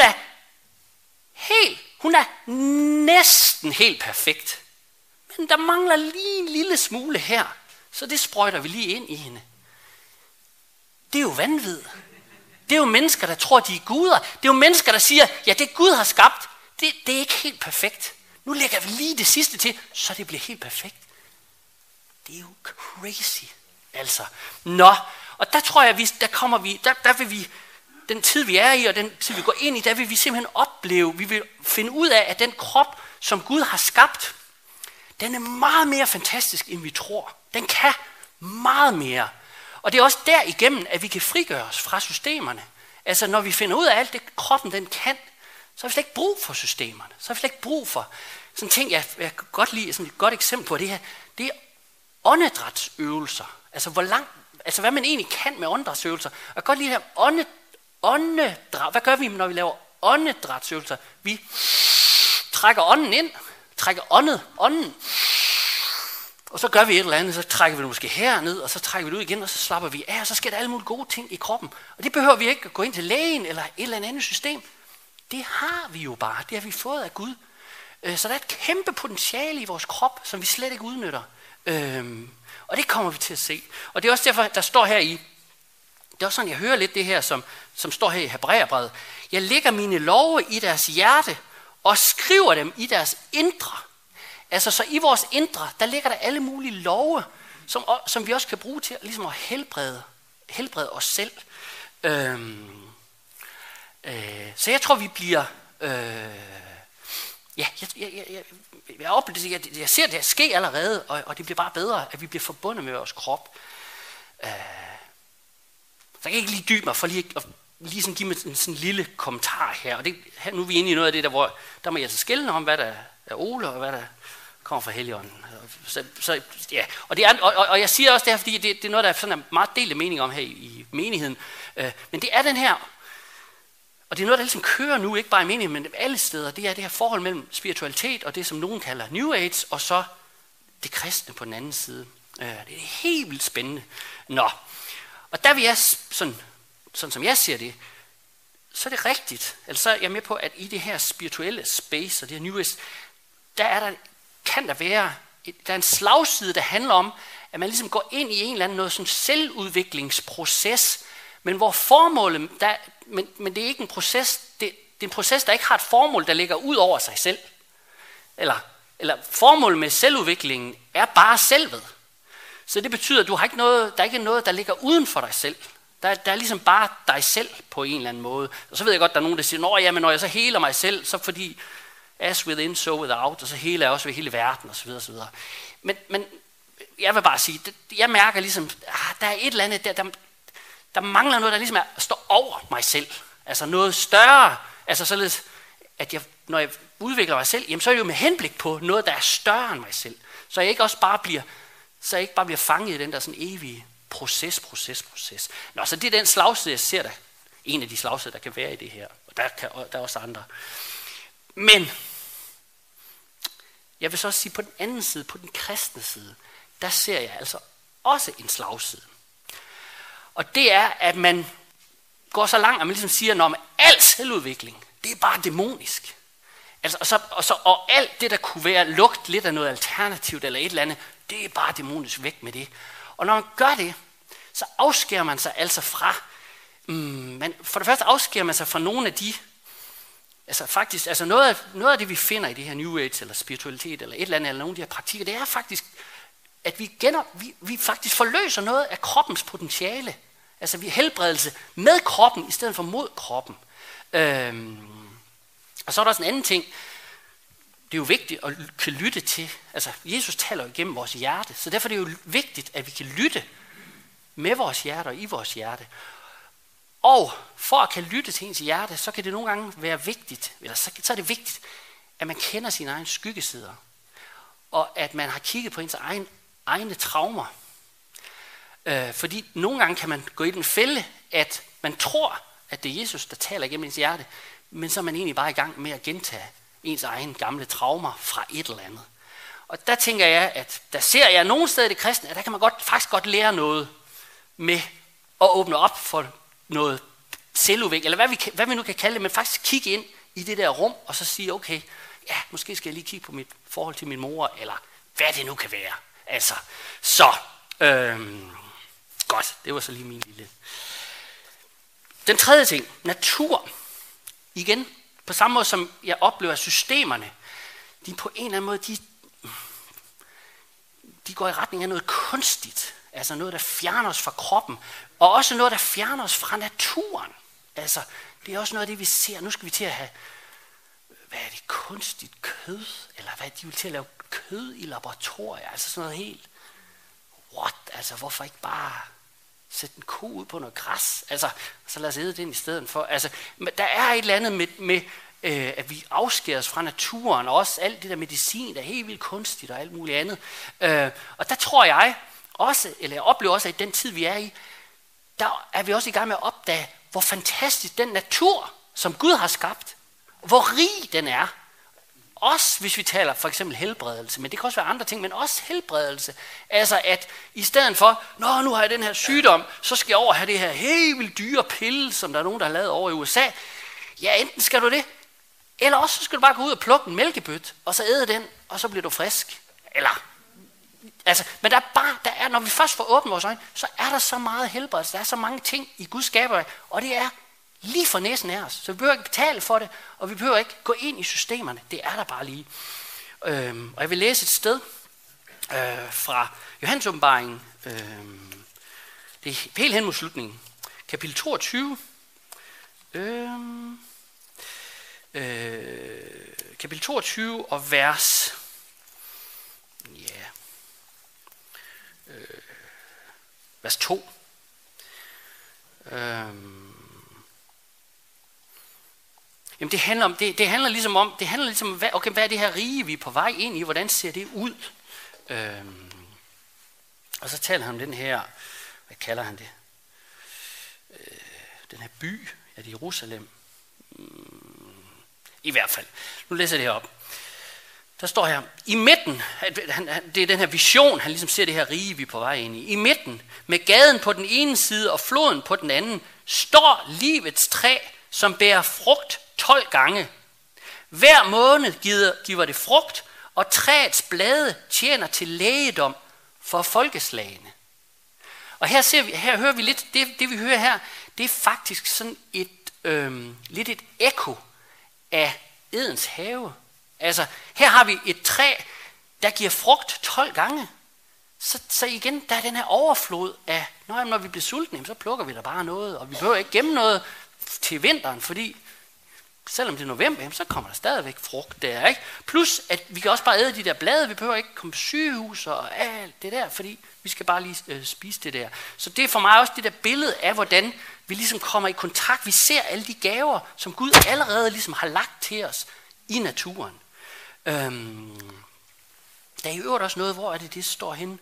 er næsten helt perfekt. Men der mangler lige en lille smule her, så det sprøjter vi lige ind i hende. Det er jo vanvid. Det er jo mennesker, der tror, de er guder. Det er jo mennesker, der siger, ja, det Gud har skabt, det er ikke helt perfekt. Nu lægger vi lige det sidste til, så det bliver helt perfekt. Det er jo crazy. Altså, og der tror jeg, der vil vi, den tid vi er i, og den tid vi går ind i, der vil vi simpelthen opleve, vi vil finde ud af, at den krop, som Gud har skabt, den er meget mere fantastisk, end vi tror. Den kan meget mere. Og det er også derigennem, at vi kan frigøre os fra systemerne. Altså, når vi finder ud af alt det, kroppen den kan, så har vi slet ikke brug for systemerne. Så har vi slet ikke brug for sådan ting, jeg kan godt lide, sådan et godt eksempel på det her, det er åndedrætsøvelser. Altså, hvad man egentlig kan med åndedrætsøvelser. Og jeg kan godt lide det her åndedræt. Hvad gør vi, når vi laver åndedrætsøvelser? Vi trækker ånden ind, trækker ånden, og så gør vi et eller andet, så trækker vi det måske herned, og så trækker vi det ud igen, og så slapper vi af, og så sker der alle mulige gode ting i kroppen. Og det behøver vi ikke at gå ind til lægen eller et eller andet system. Det har vi jo bare, det har vi fået af Gud. Så der er et kæmpe potentiale i vores krop, som vi slet ikke udnytter. Og det kommer vi til at se. Og det er også derfor, der står her i, det er også sådan, jeg hører lidt det her, som står her i Hebræerbrevet. Jeg lægger mine love i deres hjerte, og skriver dem i deres indre. Altså, så i vores indre, der ligger der alle mulige love, som vi også kan bruge til ligesom at helbrede os selv. Så jeg tror, vi bliver... Jeg ser det ske allerede, og det bliver bare bedre, at vi bliver forbundet med vores krop. Så jeg kan ikke lige dybe mig for lige sådan give mig sådan en lille kommentar her. Og her, nu er vi inde i noget af det, der må jeg altså skelne om, hvad der er Ole, og hvad der kommer fra Helligånden. Så ja, og jeg siger også det her, fordi det er noget, der er sådan en meget delte mening om her i menigheden. Men det er den her, og det er noget, der ligesom kører nu, ikke bare i menigheden, men alle steder, det er det her forhold mellem spiritualitet og det, som nogen kalder New Age, og så det kristne på den anden side. Det er helt vildt spændende. Og der vil jeg, sådan som jeg ser det, så er det rigtigt. Altså jeg er med på, at i det her spirituelle space, og det her New Age, kan der være en slagside, der handler om, at man ligesom går ind i en eller anden noget sådan selvudviklingsproces, men hvor formålet, men det er ikke en proces, det er en proces, der ikke har et formål, der ligger ud over sig selv. Eller formålet med selvudviklingen er bare selvet. Så det betyder, at der er ikke noget, der ligger uden for dig selv. Der er ligesom bare dig selv på en eller anden måde. Og så ved jeg godt, der er nogen, der siger, når jeg så heler mig selv, så fordi as within, so without, og så heler jeg også ved hele verden, osv. osv. Men jeg vil bare sige, jeg mærker ligesom, der er et eller andet, der mangler noget, der ligesom står over mig selv. Altså noget større, altså således, at når jeg udvikler mig selv, jamen så er det jo med henblik på noget, der er større end mig selv. Så jeg ikke bare bliver fanget i den der sådan evige proces. Så det er den slagside, jeg ser der. En af de slagsider, der kan være i det her. Og der er også andre. Men jeg vil så også sige, på den anden side, på den kristne side, der ser jeg altså også en slagside. Og det er, at man går så langt, at man ligesom siger, at al selvudvikling, det er bare dæmonisk. Altså, og alt det, der kunne være lugt lidt af noget alternativt eller et eller andet, det er bare dæmonisk væk med det. Og når man gør det, så afskærer man sig altså fra, for det første afskærer man sig fra nogle af de, altså faktisk, altså noget af det, vi finder i det her New Age, eller spiritualitet, eller et eller andet, eller nogle af de her praktikker, det er faktisk, at vi faktisk forløser noget af kroppens potentiale. Altså vi helbredelse med kroppen, i stedet for mod kroppen. Og så er der også en anden ting. Det er jo vigtigt at kan lytte til. Altså Jesus taler jo igennem vores hjerte, så derfor er det jo vigtigt, at vi kan lytte med vores hjerte og i vores hjerte. Og for at kan lytte til ens hjerte, så kan det nogle gange være vigtigt, eller så er det vigtigt, at man kender sine egne skyggesider. Og at man har kigget på ens egne traumer. Fordi nogle gange kan man gå i den fælde, at man tror, at det er Jesus, der taler igennem ens hjerte, men så er man egentlig bare i gang med at gentage ens egen gamle traumer fra et eller andet. Og der tænker jeg, at der ser jeg nogle steder i det kristne, at der kan man faktisk godt lære noget med at åbne op for noget selvudvikling, eller hvad vi nu kan kalde det, men faktisk kigge ind i det der rum, og så sige, okay, ja, måske skal jeg lige kigge på mit forhold til min mor, eller hvad det nu kan være. Altså, så, godt, det var så lige min lille. Den tredje ting, natur. Igen, på samme måde som jeg oplever systemerne, de på en eller anden måde, de går i retning af noget kunstigt. Altså noget, der fjerner os fra kroppen. Og også noget, der fjerner os fra naturen. Altså, det er også noget af det, vi ser. Nu skal vi til at have, hvad er det, kunstigt kød? Eller hvad de vil til at lave kød i laboratorier? Altså sådan noget helt, what? Altså, hvorfor ikke bare sætte en ko ud på noget græs? Altså, så lad os æde den i stedet for. Altså, der er et eller andet med at vi afskærer os fra naturen, og også alt det der medicin, der er helt vildt kunstigt og alt muligt andet. Og der tror jeg også, eller jeg oplever også, at i den tid, vi er i, der er vi også i gang med at opdage, hvor fantastisk den natur, som Gud har skabt, hvor rig den er. Også hvis vi taler for eksempel helbredelse, men det kan også være andre ting, men også helbredelse. Altså at i stedet for, nu har jeg den her sygdom, så skal jeg over have det her helt vildt dyre pille, som der er nogen, der har lavet over i USA. Ja, enten skal du det, eller også så skal du bare gå ud og plukke en mælkebøtte, og så æde den, og så bliver du frisk. Eller, altså, men der er, når vi først får åbnet vores øjne, så er der så meget helbredelse, der er så mange ting i Guds skaber, og det er lige for næsen af os. Så vi behøver ikke betale for det, og vi behøver ikke gå ind i systemerne. Det er der bare lige. Og jeg vil læse et sted fra Johannes Åbenbaringen. Det er helt hen mod slutningen. Kapitel 22. Kapitel 22 og vers vers 2. Jamen det handler ligesom om, hvad er det her rige, vi er på vej ind i, hvordan ser det ud? Og så taler han om den her, hvad kalder han det? Den her by, det er Jerusalem. I hvert fald. Nu læser jeg det her op. Der står her, i midten, det er den her vision, han ligesom ser det her rige, vi er på vej ind i. I midten, med gaden på den ene side og floden på den anden, står livets træ, som bærer frugt 12 gange. Hver måned giver det frugt, og træets blade tjener til lægedom for folkeslagene. Og her hører vi lidt, det vi hører her, det er faktisk sådan lidt et ekko af Edens have. Altså, her har vi et træ, der giver frugt 12 gange. Så igen, der er den her overflod af, når vi bliver sultne, så plukker vi der bare noget, og vi behøver ikke gemme noget til vinteren, fordi selvom det er november, så kommer der stadigvæk frugt der, ikke? Plus, at vi kan også bare æde de der blade, vi behøver ikke komme på sygehus og alt det der, fordi vi skal bare lige spise det der. Så det er for mig også det der billede af, hvordan vi ligesom kommer i kontakt. Vi ser alle de gaver, som Gud allerede ligesom har lagt til os i naturen. Der er i øvrigt også noget, hvor er det står henne?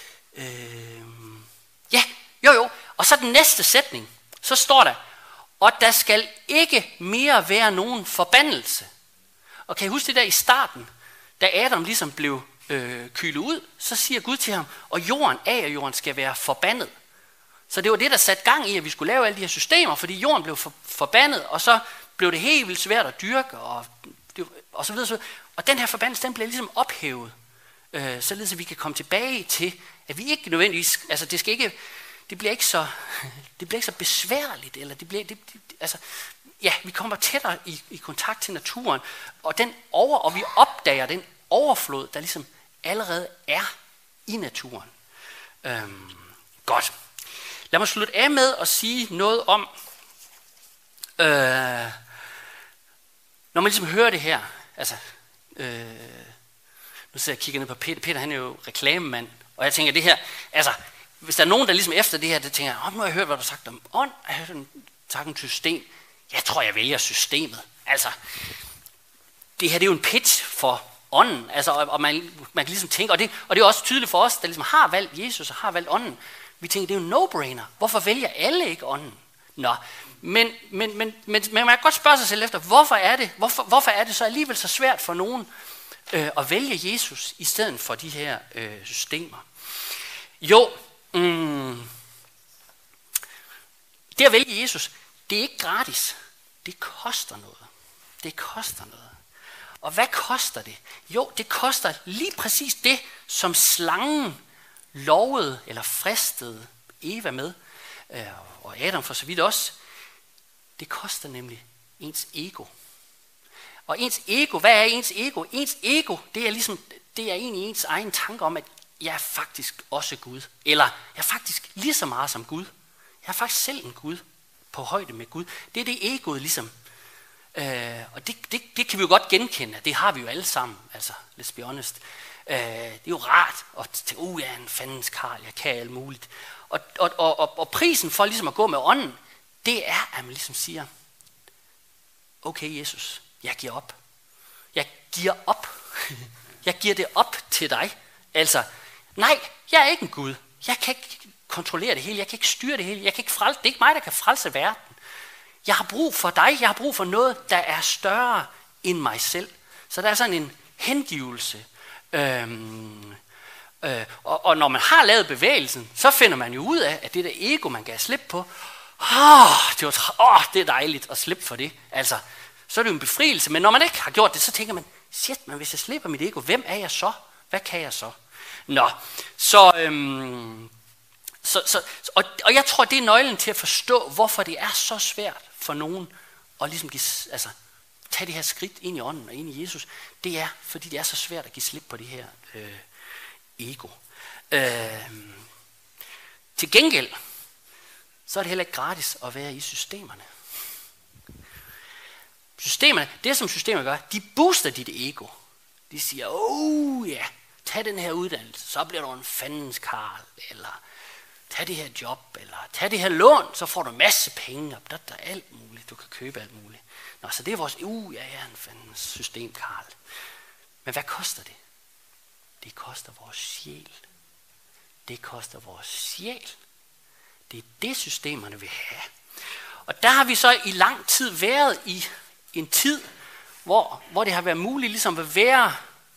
Og så den næste sætning, så står der, og der skal ikke mere være nogen forbandelse. Og kan I huske det der i starten, da Adam ligesom blev kylet ud, så siger Gud til ham, og jorden skal være forbandet. Så det var det, der satte gang i, at vi skulle lave alle de her systemer, fordi jorden blev forbandet, og så blev det helt vildt svært at dyrke, og og så videre, så videre. Og den her forbandelse, den bliver ligesom ophævet, således at vi kan komme tilbage til, at vi ikke nødvendigvis, altså det bliver ikke så besværligt, eller vi kommer tættere i kontakt til naturen, og vi opdager den overflod, der ligesom allerede er i naturen. Godt. Lad mig slutte af med at sige noget om, når man ligesom hører det her, altså, nu sidder jeg og kigger ned på Peter. Peter, han er jo reklamemand, og jeg tænker det her, altså, hvis der er nogen, der ligesom efter det her, der tænker, nu har jeg hørt, hvad du har sagt om ånd, jeg har hørt sagt om system. Jeg tror, jeg vælger systemet. Altså, det her, det er jo en pitch for ånden, altså, og man kan ligesom tænke, og det er også tydeligt for os, der ligesom har valgt Jesus og har valgt ånden. Vi tænker, det er jo en no-brainer. Hvorfor vælger alle ikke ånden? Nå, men man kan godt spørge sig selv efter, hvorfor er det så alligevel så svært for nogen at vælge Jesus i stedet for de her systemer? Jo, det at vælge Jesus, det er ikke gratis. Det koster noget. Det koster noget. Og hvad koster det? Jo, det koster lige præcis det, som slangen lovede eller fristede Eva med, og Adam for så vidt også. Det koster nemlig ens ego. Og ens ego, hvad er ens ego? Ens ego, det er egentlig ens egen tanke om, at jeg er faktisk også Gud. Eller jeg er faktisk lige så meget som Gud. Jeg er faktisk selv en Gud på højde med Gud. Det er det egoet ligesom. Og det kan vi jo godt genkende. Det har vi jo alle sammen. Altså, let's be honest. Det er jo rart at tænke, jeg er en fandens karl, jeg kan alt muligt. Og prisen for ligesom at gå med ånden, det er, at man ligesom siger, okay Jesus, jeg giver op. Jeg giver op. Jeg giver det op til dig. Altså, nej, jeg er ikke en Gud. Jeg kan ikke kontrollere det hele. Jeg kan ikke styre det hele. Jeg kan ikke frelse. Det er ikke mig, der kan frelse verden. Jeg har brug for dig. Jeg har brug for noget, der er større end mig selv. Så der er sådan en hengivelse. Og når man har lavet bevægelsen, så finder man jo ud af, at det der ego, man gav slip på, det er dejligt at slippe for det. Altså, så er det jo en befrielse. Men når man ikke har gjort det, så tænker man, shit, men hvis jeg slipper mit ego, hvem er jeg så? Hvad kan jeg så? Nå, og jeg tror, det er nøglen til at forstå, hvorfor det er så svært for nogen at ligesom tage det her skridt ind i ånden og ind i Jesus. Det er, fordi det er så svært at give slip på det her ego. Til gengæld, så er det heller ikke gratis at være i systemerne. Det som systemerne gør, de booster dit ego. De siger, tag den her uddannelse, så bliver du en fandens karl, eller tag det her job, eller tag det her lån, så får du en masse penge, og der er alt muligt, du kan købe alt muligt. Nå, så det er vores, jeg er en fandens systemkarl. Men hvad koster det? Det koster vores sjæl. Det koster vores sjæl. Det er det, systemerne vil have. Og der har vi så i lang tid været i en tid, hvor det har været muligt ligesom at være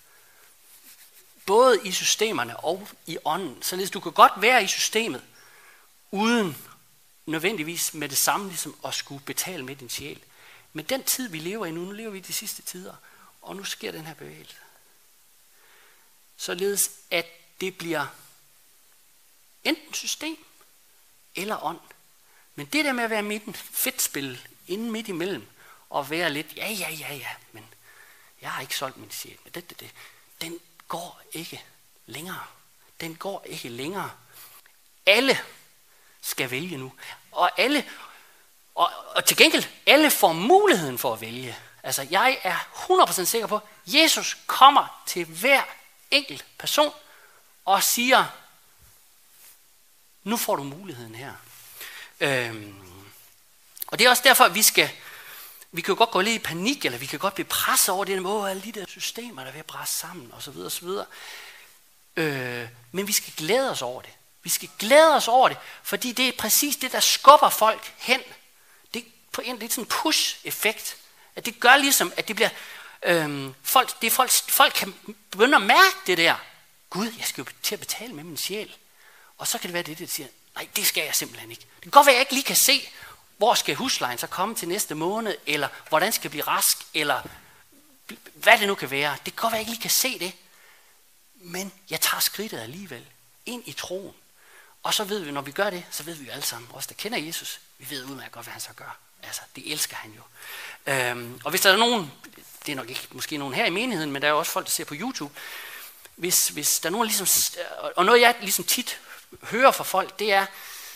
både i systemerne og i ånden. Således du kan godt være i systemet, uden nødvendigvis med det samme ligesom at skulle betale med din sjæl. Men den tid, vi lever i nu lever vi i de sidste tider, og nu sker den her bevægelse. Således at det bliver enten system eller ånd. Men det der med at være midt i fedtspil, inden midt imellem, og være lidt, men jeg har ikke solgt min sjæl, men den går ikke længere. Den går ikke længere. Alle skal vælge nu. Og til gengæld, alle får muligheden for at vælge. Altså, jeg er 100% sikker på, at Jesus kommer til hver enkelt person og siger, nu får du muligheden her. Og det er også derfor, at vi kan jo godt gå lidt i panik, eller vi kan godt blive presset over det, alle de der systemer, der er ved at presse sammen, osv. osv. Men vi skal glæde os over det. Vi skal glæde os over det, fordi det er præcis det, der skubber folk hen. Det er sådan en push-effekt. At det gør ligesom, at det bliver folk kan begynde at mærke det der. Gud, jeg skal jo til at betale med min sjæl. Og så kan det være det, der siger, nej, det skal jeg simpelthen ikke. Det kan godt være, at jeg ikke lige kan se, hvor skal huslejen så komme til næste måned, eller hvordan skal jeg blive rask, eller hvad det nu kan være. Det kan godt være, at jeg ikke lige kan se det, men jeg tager skridtet alligevel ind i troen. Og så ved vi, når vi gør det, så ved vi jo alle sammen, os der kender Jesus, vi ved udmærket godt, hvad han så gør. Altså, det elsker han jo. Og hvis der er nogen, det er nok ikke måske nogen her i menigheden, men der er jo også folk, der ser på YouTube, hvis der er nogen ligesom, og noget jeg ligesom tit hører fra folk, det er,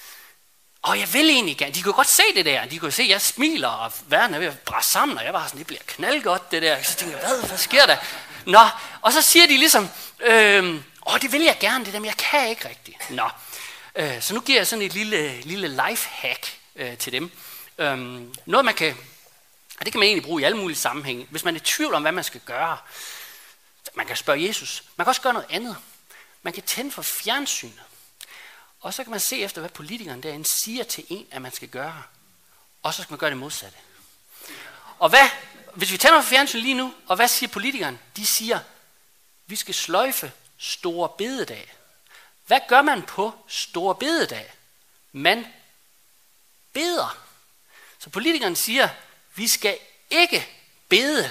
jeg vil egentlig gerne, de kunne godt se det der, de kunne se, at jeg smiler, og verden er ved at bræse sammen, og jeg var sådan, det bliver knaldgodt det der, så tænker jeg, hvad sker der? Nå, og så siger de ligesom, det vil jeg gerne, det der, men jeg kan ikke rigtigt. Nå, så nu giver jeg sådan et lille lifehack til dem. Noget man kan, og det kan man egentlig bruge i alle mulige sammenhænge, hvis man er i tvivl om, hvad man skal gøre. Man kan spørge Jesus. Man kan også gøre noget andet. Man kan tænde for fjernsynet. Og så kan man se efter, hvad politikeren derinde siger til en, at man skal gøre. Og så skal man gøre det modsatte. Og hvis vi tænder for fjernsynet lige nu, og hvad siger politikeren? De siger, vi skal sløjfe store bededag. Hvad gør man på store bededag? Man beder. Så politikeren siger, vi skal ikke bede.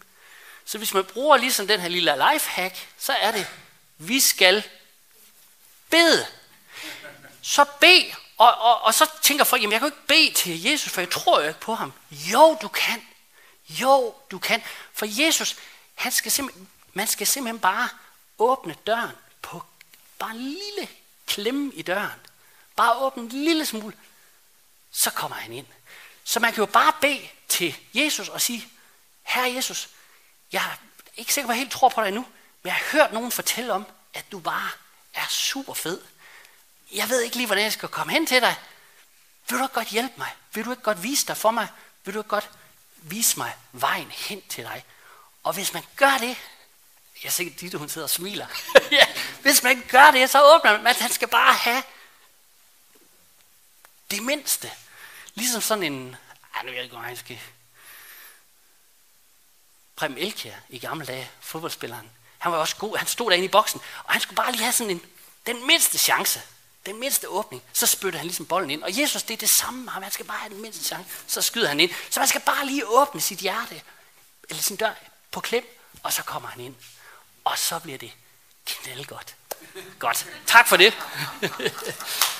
Så hvis man bruger ligesom den her lille lifehack, så er det, vi skal bede. Så bed, og så tænker folk, jamen jeg kan jo ikke bede til Jesus, for jeg tror jo ikke på ham. Jo, du kan. Jo, du kan. For Jesus, man skal simpelthen bare åbne døren på bare en lille klemme i døren. Bare åbne en lille smule, så kommer han ind. Så man kan jo bare bede til Jesus og sige, Herre Jesus, jeg er ikke sikker på, at jeg helt tror på dig endnu, men jeg har hørt nogen fortælle om, at du bare er super fed. Jeg ved ikke lige, hvordan jeg skal komme hen til dig. Vil du ikke godt hjælpe mig? Vil du ikke godt vise dig for mig? Vil du ikke godt vise mig vejen hen til dig? Og hvis man gør det, jeg ser ikke, hun sidder og smiler. Ja, hvis man gør det, så åbner man, han skal bare have det mindste. Ligesom sådan en, nu ved jeg ikke, hvor han skal. Preben Elkjær i gamle dage, fodboldspilleren. Han var også god, han stod derinde i boksen, og han skulle bare lige have sådan den mindste chance, den mindste åbning. Så spytter han ligesom bolden ind. Og Jesus, det er det samme, han skal bare have den mindste chance, så skyder han ind. Så man skal bare lige åbne sit hjerte, eller sin dør på klem, og så kommer han ind. Og så bliver det knaldgodt. Godt. Tak for det.